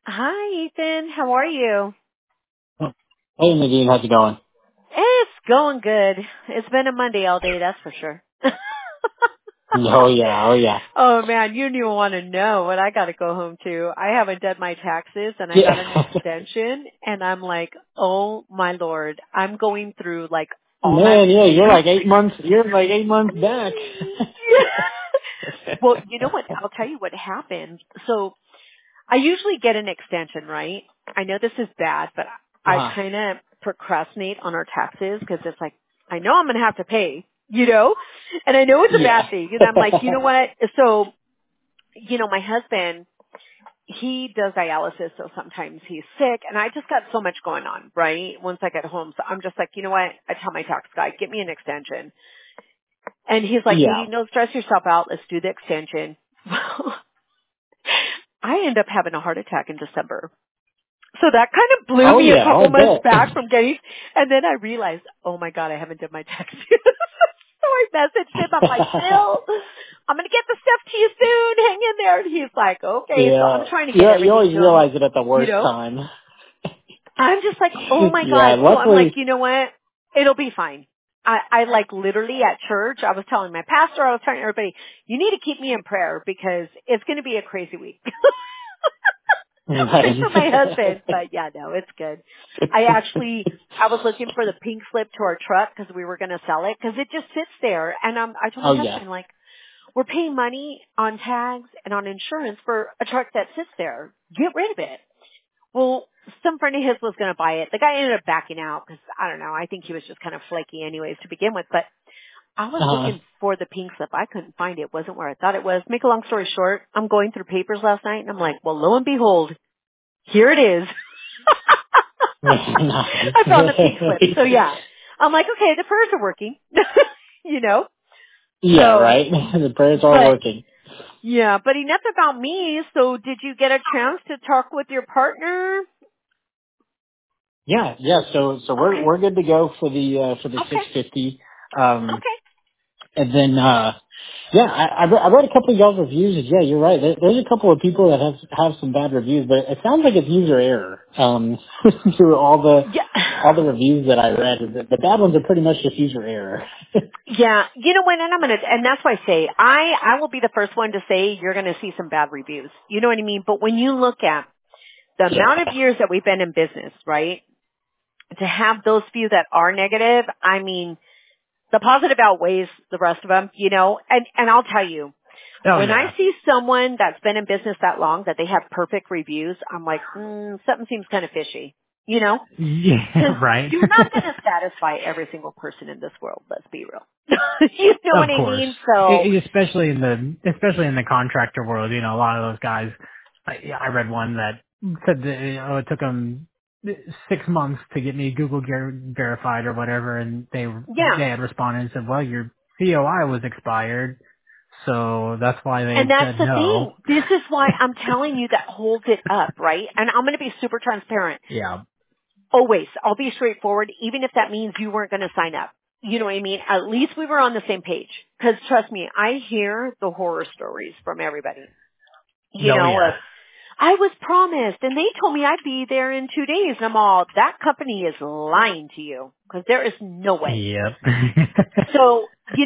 Hi, Ethan. How are you? Hey Nadine, how's it going? It's going good. It's been a Monday all day, that's for sure. Oh yeah, oh yeah. Oh man, you don't even want to know what I got to go home to. I haven't done my taxes and I got an Yeah. extension and I'm like, oh my lord, I'm going through like all my Man, yeah, you're like receipts. 8 months, back. Well, you know what? I'll tell you what happened. So I usually get an extension, right? I know this is bad, but I Uh-huh. kind of procrastinate on our taxes because it's like, I know I'm going to have to pay, you know? And I know it's a Yeah. bad thing. And I'm like, you know what? So, my husband, he does dialysis, so sometimes he's sick, and I just got so much going on, right? Once I get home. So I'm just like, you know what? I tell my tax guy, get me an extension. And he's like, Yeah. Nadine, don't stress yourself out. Let's do the extension. I end up having a heart attack in December. So that kind of blew Oh me a yeah, I couple months bet. back from getting, and then I realized, oh my god, I haven't done my taxes. So I messaged him. I'm like, Bill, I'm gonna get the stuff to you soon. Hang in there. And he's like, okay. So I'm Yeah. trying to get You everything always to him. realize it at the You worst know, time. I'm just like, oh my Yeah, god. So I'm like, luckily you know what? It'll be fine. I like literally at church, I was telling my pastor, I was telling everybody, you need to keep me in prayer because it's going to be a crazy week. Pray right. for my husband, but yeah, no, it's good. I was looking for the pink slip to our truck because we were going to sell it because it just sits there. And I told Oh my yeah. husband, like, we're paying money on tags and on insurance for a truck that sits there. Get rid of it. Well, some friend of his was going to buy it. The guy ended up backing out because I don't know. I think he was just kind of flaky anyways to begin with. But I was Uh-huh. looking for the pink slip. I couldn't find it. It wasn't where I thought it was. Make a long story short, I'm going through papers last night and I'm like, well, lo and behold, here it is. Nice. I found the pink slip. So yeah, I'm like, okay, the prayers are working, you know. Yeah, So, right. The prayers are but working. yeah, but enough about me. So, did you get a chance to talk with your partner? Yeah, yeah. So we're Okay, we're good to go for the okay, 650. okay. And then yeah, I read a couple of y'all's reviews. And yeah, you're right. There's a couple of people that have some bad reviews, but it sounds like it's user error. Through all the Yeah, reviews that I read, the bad ones are pretty much just user error. yeah. You know what? And that's why I say I will be the first one to say you're gonna see some bad reviews. You know what I mean? But when you look at the Yeah. amount of years that we've been in business, right? To have those few that are negative, I mean, the positive outweighs the rest of them, you know, and I'll tell you, Oh when I yeah. see someone that's been in business that long that they have perfect reviews, I'm like, something seems kind of fishy, you know, Yeah, because right. you're not going to satisfy every single person in this world. Let's be real. You know Of what I course. mean? So Especially in the contractor world, a lot of those guys. I read one that said that it took them 6 months to get me Google verified or whatever, and yeah. they had responded and said, "Well, your COI was expired, so that's why And they that's said the thing. no." This is why I'm telling you that holds it up, right? And I'm going to be super transparent. Yeah. Always. I'll be straightforward, even if that means you weren't going to sign up. You know what I mean? At least we were on the same page. Because trust me, I hear the horror stories from everybody. You Oh know, yeah. I was promised and they told me I'd be there in 2 days. And I'm all, that company is lying to you. Because there is no way. Yep. So,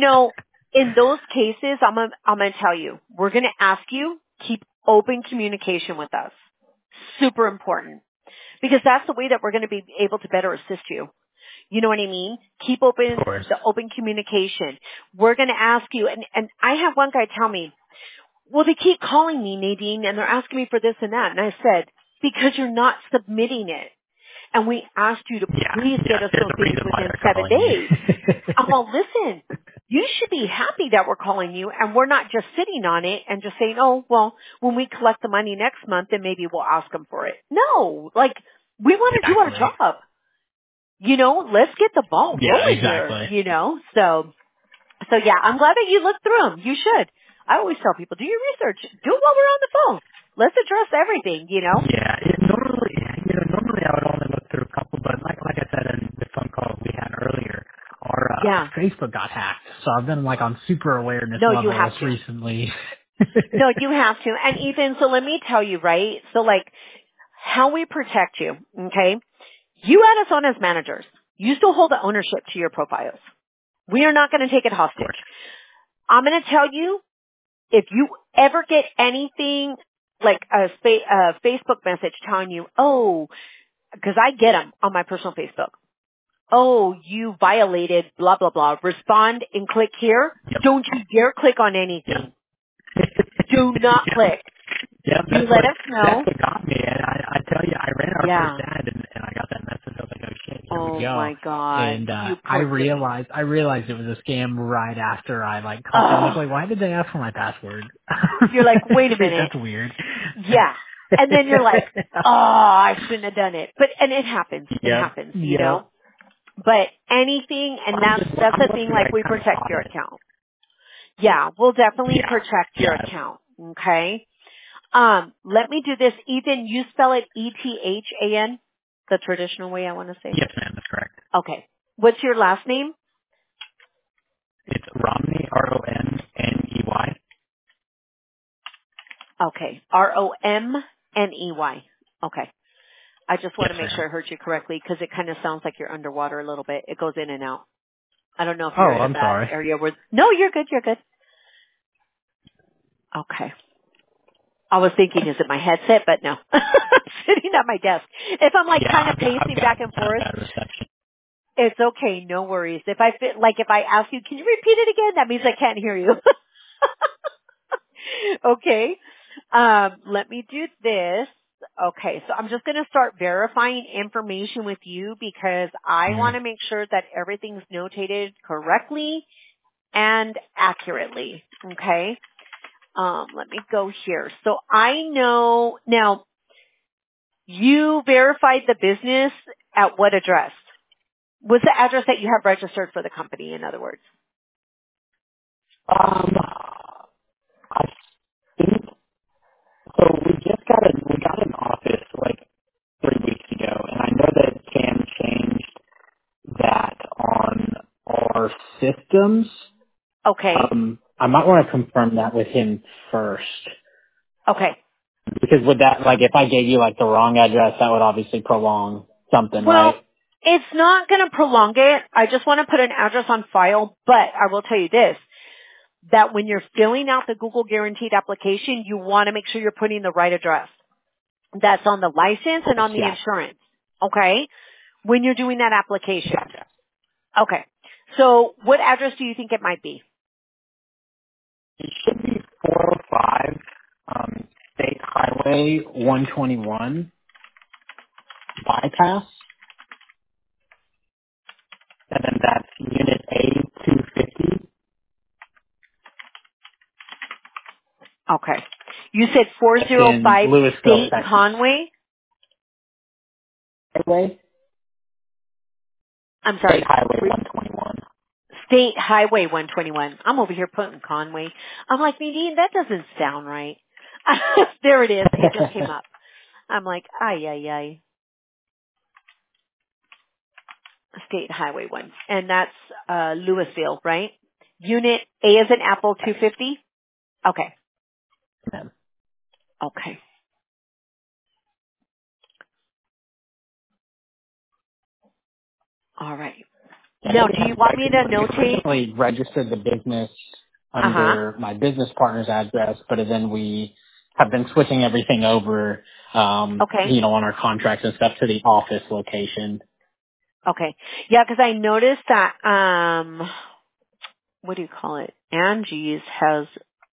in those cases, I'm gonna tell you, we're gonna ask you, keep open communication with us. Super important. Because that's the way that we're gonna be able to better assist you. You know what I mean? Keep Of open, course. the open communication. We're going to ask you, and I had one guy tell me, well, they keep calling me, Nadine, and they're asking me for this and that. And I said, because you're not submitting it. And we asked you to Yeah. please get Yeah. us There's those a things reason why within they're 7 calling days. I'm you. all, listen, you should be happy that we're calling you and we're not just sitting on it and just saying, oh, well, when we collect the money next month, then maybe we'll ask them for it. No, like, we want to do our Exactly. job. Let's get the ball Yeah, rolling here, exactly. So yeah, I'm glad that you looked through them. You should. I always tell people, do your research. Do it while we're on the phone. Let's address everything. Yeah, normally I would only look through a couple, but like I said in the phone call we had earlier, our Yeah. Facebook got hacked, so I've been like on super awareness No, you levels have to. recently. No, you have to. And Ethan, so let me tell you, right? So like, how we protect you, okay? You add us on as managers. You still hold the ownership to your profiles. We are not going to take it hostage. I'm going to tell you, if you ever get anything like a Facebook message telling you, oh, because I get them on my personal Facebook. Oh, you violated blah, blah, blah. Respond and click here. Yep. Don't you dare click on anything. Yep. Do not click. Yeah, You let us know. that's what got me. And I tell you, I ran our Yeah. first ad and I got that message. I was like, oh shit, here Oh we go. my God. And You I poor thing. realized it was a scam right after I like clicked. I was like, why did they ask for my password? You're like, wait a minute. That's weird. Yeah. And then you're like, oh, I shouldn't have done it. And it happens. It happens, you know. But anything, and that's the thing, like we protect your account. Yeah, we'll definitely protect your account. Okay. Let me do this. Ethan, you spell it E-T-H-A-N, the traditional way I want to say it. Yes, ma'am, that's correct. Okay. What's your last name? It's Romney, R-O-M-N-E-Y. Okay. R-O-M-N-E-Y. Okay. I just want to make ma'am. sure I heard you correctly because it kind of sounds like you're underwater a little bit. It goes in and out. I don't know if you're in I'm that sorry. area where. No, you're good. You're good. Okay. I was thinking, is it my headset? But no. I'm sitting at my desk. If I'm like kind of pacing back and forth, it's okay. No worries. If I ask you, can you repeat it again? That means I can't hear you. Okay. Let me do this. Okay. So I'm just going to start verifying information with you because I want to make sure that everything's notated correctly and accurately. Okay. Let me go here. So I know now you verified the business at what address? What's the address that you have registered for the company, in other words? I think so. We got an office like 3 weeks ago, and I know that Cam changed that on our systems. Okay. I might want to confirm that with him first. Okay. Because would that, like, if I gave you, like, the wrong address, that would obviously prolong something, Well, right? it's not going to prolong it. I just want to put an address on file, but I will tell you this, that when you're filling out the Google Guaranteed application, you want to make sure you're putting the right address. That's on the license and on the insurance. Okay? When you're doing that application. Gotcha. Okay. So what address do you think it might be? It should be 405 State Highway 121 bypass, and then that's Unit A250. Okay. You said In 405 Louisville, State Texas. Conway? Highway? I'm sorry. State Highway 121. State Highway 121. I'm over here putting Conway. I'm like, Nadine, that doesn't sound right. There it is. It just came up. I'm like, ay, ay, ay. State Highway 1. And that's Louisville, right? Unit A as in Apple 250? Okay. Okay. All right. Now, do you want me to notate? Originally registered the business under my business partner's address, but then we have been switching everything over, Okay. on our contracts and stuff to the office location. Okay. Yeah, because I noticed that, what do you call it? Angie's has,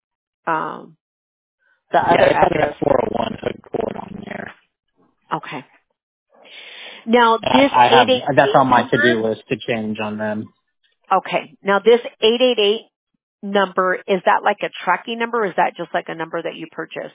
the other address. 401 Hood Court on there. Okay. Now, this I have, 888 that's on my number. to-do list to change on them. Okay. Now, this 888 number, is that like a tracking number or is that just like a number that you purchased?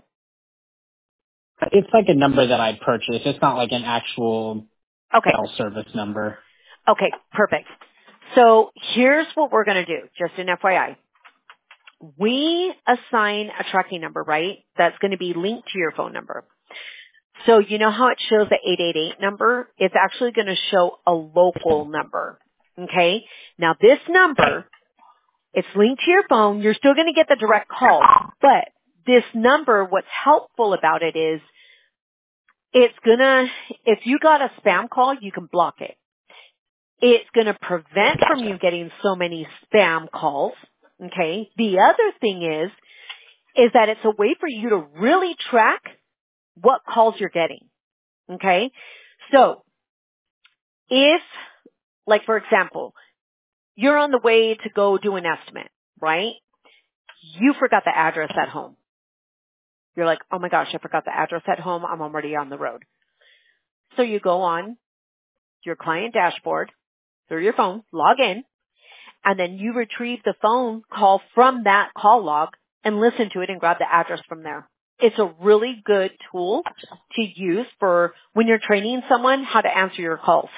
It's like a number that I purchased. It's not like an actual Okay. cell service number. Okay. Perfect. So here's what we're going to do, just an FYI. We assign a tracking number, right? That's going to be linked to your phone number. So you know how it shows the 888 number? It's actually going to show a local number. Okay? Now this number, it's linked to your phone. You're still going to get the direct call. But this number, what's helpful about it is if you got a spam call, you can block it. It's going to prevent from you getting so many spam calls. Okay. The other thing is that it's a way for you to really track what calls you're getting. Okay. So if, like for example, you're on the way to go do an estimate, right? You forgot the address at home. You're like, oh my gosh, I forgot the address at home. I'm already on the road. So you go on your client dashboard through your phone, log in, and then you retrieve the phone call from that call log and listen to it and grab the address from there. It's a really good tool to use for when you're training someone how to answer your calls.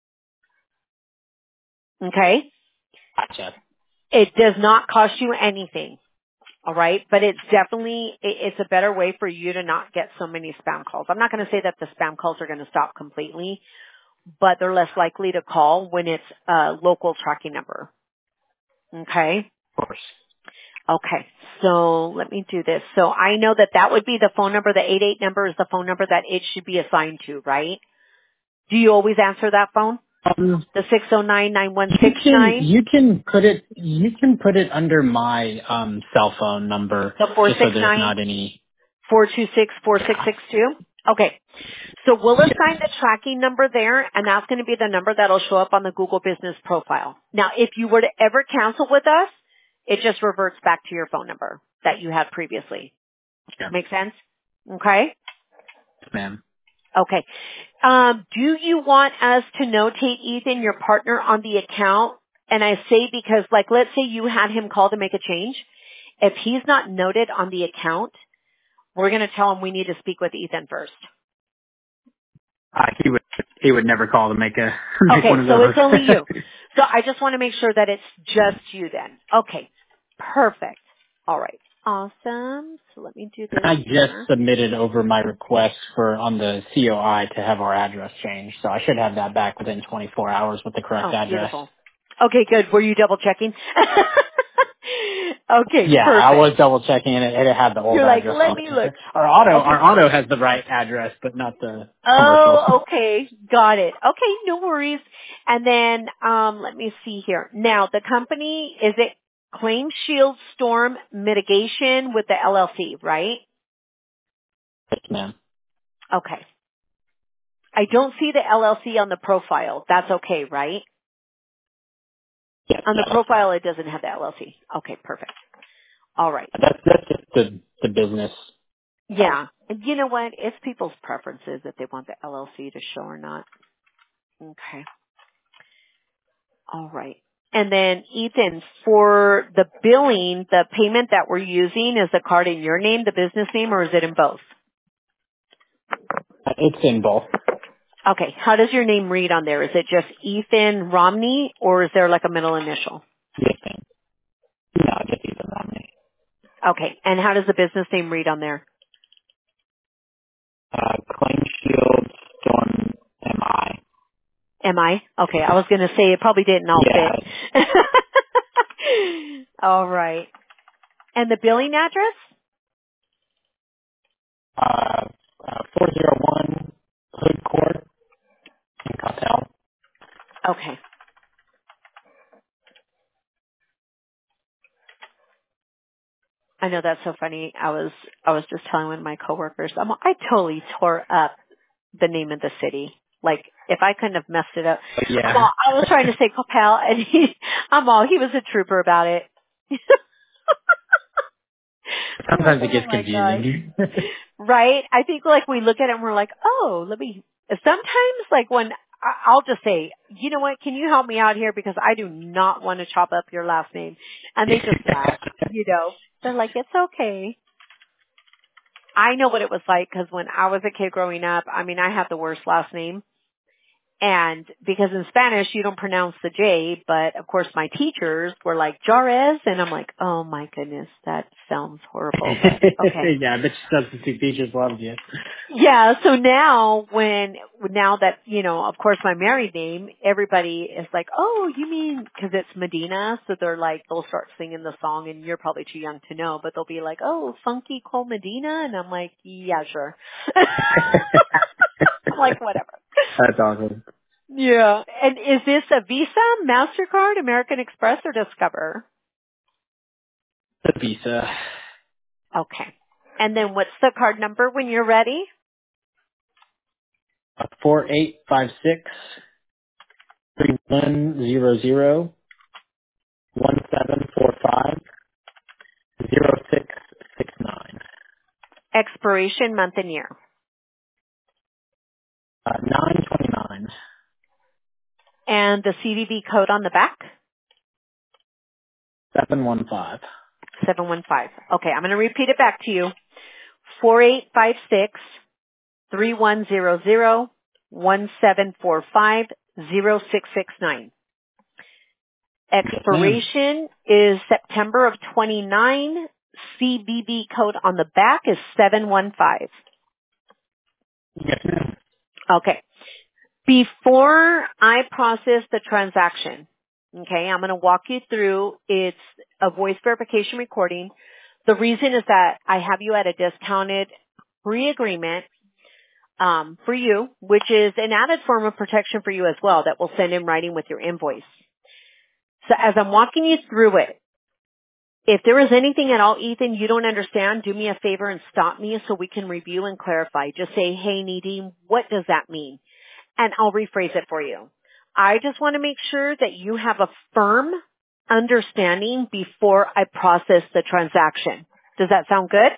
Okay? Gotcha. It does not cost you anything. All right? But it's a better way for you to not get so many spam calls. I'm not going to say that the spam calls are going to stop completely, but they're less likely to call when it's a local tracking number. Okay? Of course. Okay. So let me do this. So I know that would be the phone number. The 88 number is the phone number that it should be assigned to, right? Do you always answer that phone? The 609-9169? You can put it under my cell phone number. The Just so there's not 469-426-4662? Okay. So we'll assign the tracking number there, and that's going to be the number that'll show up on the Google Business profile. Now, if you were to ever cancel with us, it just reverts back to your phone number that you had previously. Yeah. Make sense? Okay? Yes, ma'am. Okay. Do you want us to notate Ethan, your partner, on the account? And I say because, like, let's say you had him call to make a change. If he's not noted on the account, we're going to tell him we need to speak with Ethan first. He would never call to make one of so those. it's only you. So I just want to make sure that it's just you then. Okay. Perfect. All right. Awesome. So let me do this. I just submitted over my request on the COI to have our address changed, so I should have that back within 24 hours with the correct address. Beautiful. Okay, good. Were you double checking? Okay, yeah, perfect. I was double checking and it had the old You're like, address. let on me it. look. Our auto has the right address, but not the commercial. Oh, okay. Got it. Okay, no worries. And then, let me see here. Now, the company, is it Claim Shield Storm Mitigation with the LLC, right? Yes, ma'am. Okay. I don't see the LLC on the profile. That's okay, right? Yes, On the profile, it doesn't have the LLC. Okay, perfect. All right. That's just the business. Yeah. And you know what? It's people's preferences if they want the LLC to show or not. Okay. All right. And then, Ethan, for the billing, the payment that we're using, is the card in your name, the business name, or is it in both? It's in both. Okay. How does your name read on there? Is it just Ethan Romney, or is there like a middle initial? Yes, ma'am. No, just Ethan Romney. Okay. And how does the business name read on there? Claim Shield Storm MI. Am I? Okay. I was going to say it probably didn't all fit. All right. And the billing address? 401 Hood Court in Coppell. Okay. I know that's so funny. I was just telling one of my coworkers, I totally tore up the name of the city. Like, if I couldn't have messed it up. Yeah. I was trying to say Coppell, and he was a trooper about it. Sometimes it gets Oh my gosh. confusing. Right? I think like we look at it and we're like, oh, sometimes like when I'll just say, you know what, can you help me out here because I do not want to chop up your last name. And they just laugh, They're like, it's okay. I know what it was like because when I was a kid growing up, I had the worst last name. And because in Spanish you don't pronounce the J, but of course my teachers were like Jarez, and I'm like, oh my goodness, that sounds horrible. But okay. Yeah, I bet your substitute teachers loved you. Yeah, so now that, of course my married name, everybody is like, oh, you mean, cause it's Medina, so they'll start singing the song, and you're probably too young to know, but they'll be like, oh, Funky Cole Medina, and I'm like, yeah, sure. like, whatever. That's awesome. Yeah. And is this a Visa, MasterCard, American Express, or Discover? The Visa. Okay. And then what's the card number when you're ready? 4856 3100 1745 0669. Expiration month and year. 929. And the CVV code on the back? 715. 715. Okay, I'm going to repeat it back to you. 4856 3100 1745 0669. Expiration is September of 29. CVV code on the back is 715. Yes, ma'am. Okay. Before I process the transaction, okay, I'm going to walk you through. It's a voice verification recording. The reason is that I have you at a discounted pre-agreement for you, which is an added form of protection for you as well that we'll send in writing with your invoice. So as I'm walking you through it, if there is anything at all, Ethan, you don't understand, do me a favor and stop me so we can review and clarify. Just say, hey, Nadine, what does that mean? And I'll rephrase it for you. I just want to make sure that you have a firm understanding before I process the transaction. Does that sound good?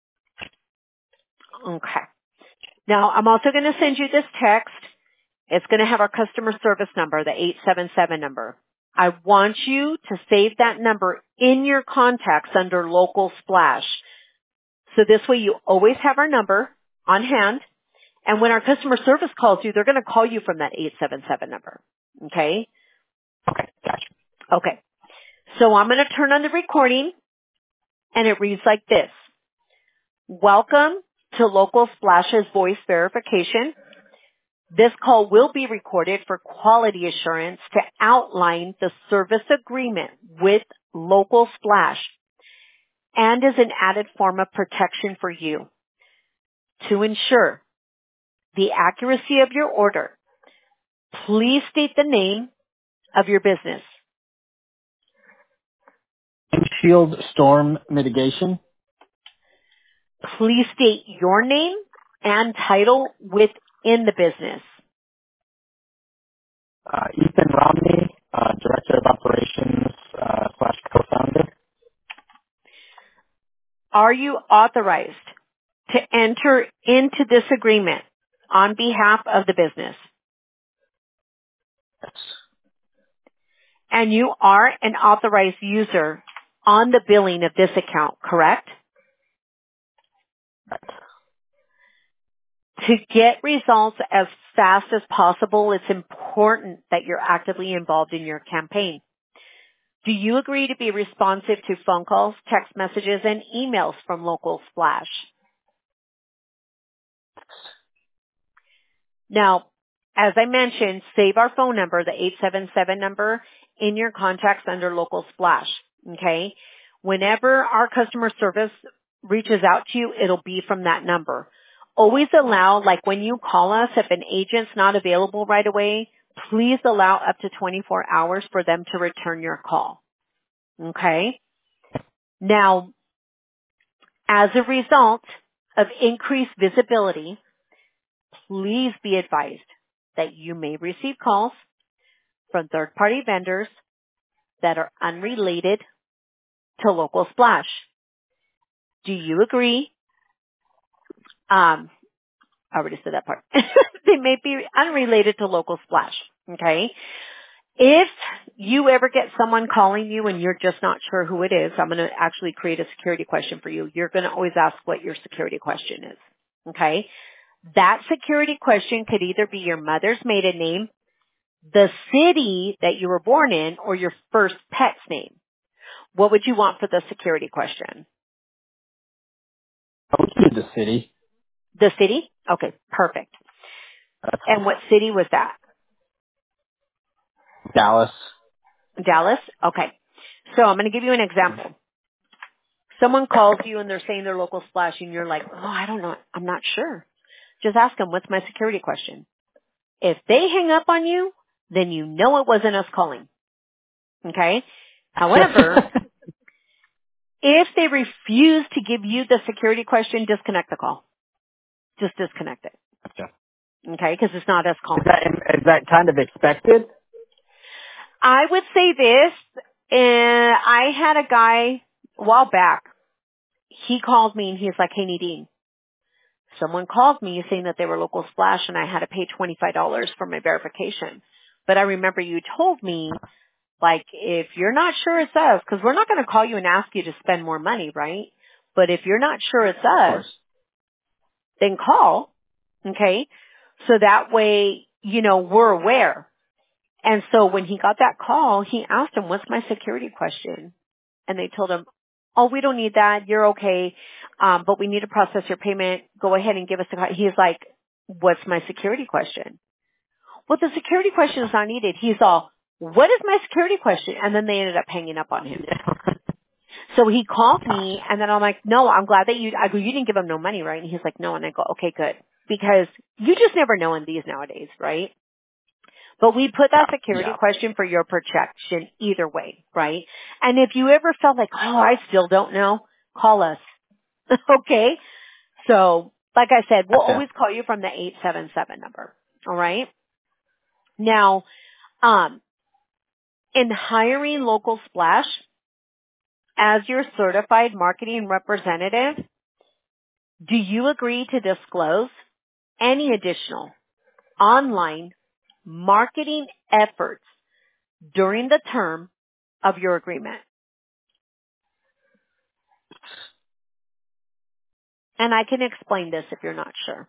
Okay. Now, I'm also going to send you this text. It's going to have our customer service number, the 877 number. I want you to save that number in your contacts under Local Splash. So this way you always have our number on hand. And when our customer service calls you, they're going to call you from that 877 number. Okay? Okay, gotcha. Okay. So I'm going to turn on the recording, and it reads like this. Welcome to Local Splash's voice verification. This call will be recorded for quality assurance to outline the service agreement with Local Splash and is an added form of protection for you. To ensure the accuracy of your order, please state the name of your business. Shield Storm Mitigation. Please state your name and title within the business. Ethan Romney, Director of Operations / co-founder. Are you authorized to enter into this agreement on behalf of the business? Yes. And you are an authorized user on the billing of this account, correct? Right. To get results as fast as possible, it's important that you're actively involved in your campaign. Do you agree to be responsive to phone calls, text messages, and emails from Local Splash? Now, as I mentioned, save our phone number, the 877 number, in your contacts under Local Splash, okay? Whenever our customer service reaches out to you, it'll be from that number. Always allow, like when you call us, if an agent's not available right away, please allow up to 24 hours for them to return your call, okay? Now, as a result of increased visibility, please be advised that you may receive calls from third-party vendors that are unrelated to Local Splash. Do you agree? I already said that part. They may be unrelated to Local Splash, okay? If you ever get someone calling you and you're just not sure who it is, I'm going to actually create a security question for you. You're going to always ask what your security question is, okay? That security question could either be your mother's maiden name, the city that you were born in, or your first pet's name. What would you want for the security question? I would do the city. The city? Okay, perfect. And what city was that? Dallas. Dallas? Okay. So I'm going to give you an example. Someone calls you and they're saying they're Local Splash and you're like, oh, I don't know. I'm not sure. Just ask them, what's my security question? If they hang up on you, then you know it wasn't us calling. Okay? However, if they refuse to give you the security question, disconnect the call. Just disconnect it. Gotcha. Okay? Because it's not us calling. Is that kind of expected? I would say this, I had a guy a while back. He called me and he's like, hey, Nadine, someone called me saying that they were local splash and I had to pay $25 for my verification. But I remember you told me, like, if you're not sure it's us, because we're not going to call you and ask you to spend more money, right? But if you're not sure it's us, then call, okay? So that way, we're aware. And so when he got that call, he asked him, what's my security question? And they told him, oh, we don't need that. You're okay. But we need to process your payment. Go ahead and give us the call. He's like, what's my security question? Well, the security question is not needed. He's all, what is my security question? And then they ended up hanging up on him. So he called me and then I'm like, no, I'm glad that I go, you didn't give him no money, right? And he's like, no. And I go, okay, good. Because you just never know in these nowadays, right? But we put that security question for your protection either way, right? And if you ever felt like, oh, I still don't know, call us. Okay? So, like I said, we'll always call you from the 877 number. All right? Now, in hiring Local Splash as your certified marketing representative, do you agree to disclose any additional online marketing efforts during the term of your agreement? And I can explain this if you're not sure.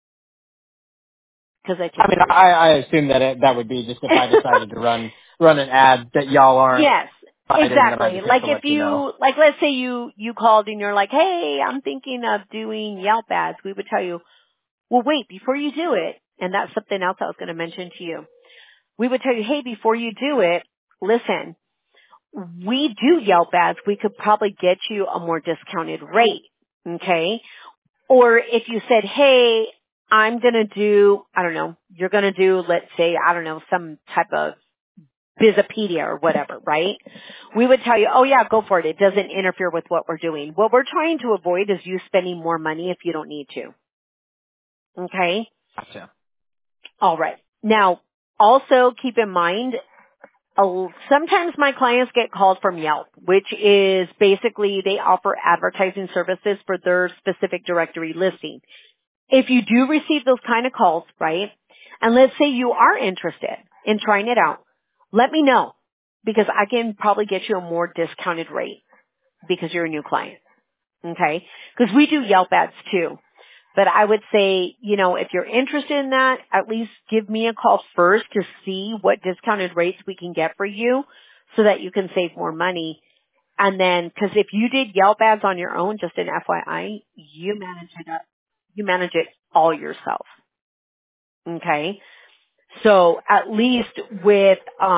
I assume that would be just if I decided to run an ad that y'all aren't. Yes, exactly. Like if like let's say you called and you're like, hey, I'm thinking of doing Yelp ads. We would tell you, well, wait, before you do it, and that's something else I was going to mention to you. We would tell you, hey, before you do it, listen, we do Yelp ads. We could probably get you a more discounted rate. Okay. Or if you said, hey, I'm going to do, I don't know, you're going to do, let's say, I don't know, some type of Bizopedia or whatever, right? We would tell you, oh yeah, go for it. It doesn't interfere with what we're doing. What we're trying to avoid is you spending more money if you don't need to. Okay? Gotcha. All right. Now, also keep in mind, sometimes my clients get called from Yelp, which is basically they offer advertising services for their specific directory listing. If you do receive those kind of calls, right, and let's say you are interested in trying it out, let me know because I can probably get you a more discounted rate because you're a new client, okay? Because we do Yelp ads too. But I would say, if you're interested in that, at least give me a call first to see what discounted rates we can get for you so that you can save more money. And then, because if you did Yelp ads on your own, just an FYI, you manage it all yourself. Okay? So at least with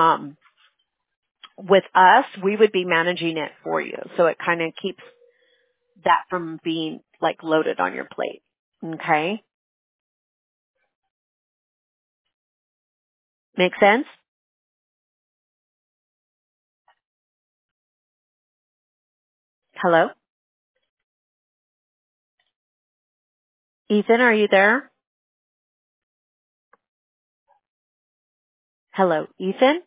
us, we would be managing it for you. So it kind of keeps that from being like loaded on your plate. Okay? Make sense? Hello? Ethan, are you there? Hello, Ethan?